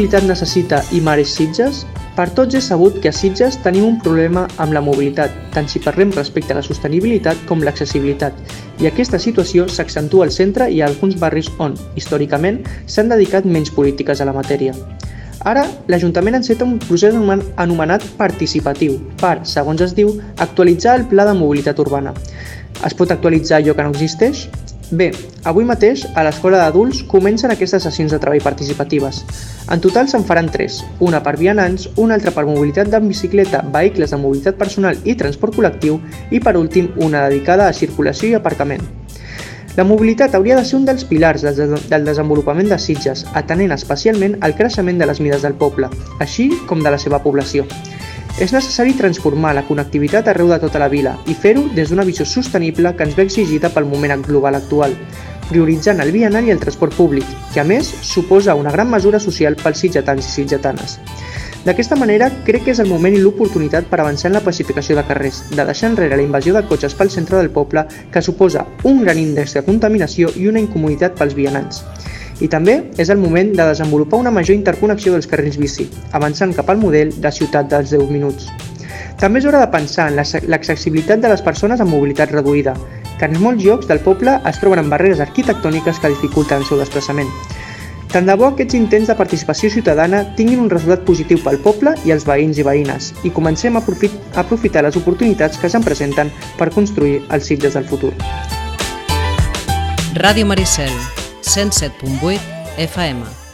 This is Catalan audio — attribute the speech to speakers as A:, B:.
A: mobilitat necessita i mereix Sitges? Per tots és sabut que a Sitges tenim un problema amb la mobilitat, tant si parlem respecte a la sostenibilitat com l'accessibilitat, i aquesta situació s'accentua al centre i a alguns barris on, històricament, s'han dedicat menys polítiques a la matèria. Ara, l'Ajuntament enceta un procés anomenat participatiu per, segons es diu, actualitzar el Pla de Mobilitat Urbana. Es pot actualitzar allò que no existeix? Bé, avui mateix a l'Escola d'Adults comencen aquestes sessions de treball participatives. En total se'n faran 3, una per vianants, una altra per mobilitat en bicicleta, vehicles de mobilitat personal i transport col·lectiu i per últim una dedicada a circulació i aparcament. La mobilitat hauria de ser un dels pilars del desenvolupament de Sitges, atenent especialment al creixement de les mides del poble, així com de la seva població. És necessari transformar la connectivitat arreu de tota la vila i fer-ho des d'una visió sostenible que ens ve exigida pel moment global actual, prioritzant el vianant i el transport públic, que a més suposa una gran mesura social pels sitgetans i sitgetanes. D'aquesta manera, crec que és el moment i l'oportunitat per avançar en la pacificació de carrers, de deixar enrere la invasió de cotxes pel centre del poble, que suposa un gran índex de contaminació i una incomoditat pels vianants. I també és el moment de desenvolupar una major interconnexió dels carrils bici, avançant cap al model de ciutat dels 10 minuts. També és hora de pensar en l'accessibilitat de les persones amb mobilitat reduïda, que en molts llocs del poble es troben amb barreres arquitectòniques que dificulten el seu desplaçament. Tant de bo aquests intents de participació ciutadana tinguin un resultat positiu pel poble i els veïns i veïnes i comencem a aprofitar les oportunitats que se'n presenten per construir els Sitges del futur.
B: Ràdio Maricel, 107.8 FM.